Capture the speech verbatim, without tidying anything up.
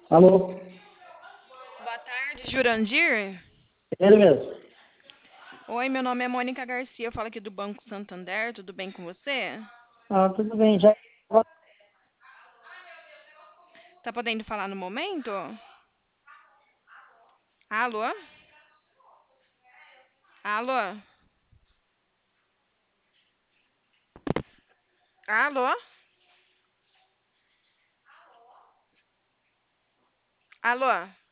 Alô? Boa tarde, Jurandir. Ele mesmo. Oi, meu nome é Mônica Garcia, eu falo aqui do Banco Santander, tudo bem com você? Ah, tudo bem, já. Tá podendo falar no momento? Alô? Alô? Alô? Alô?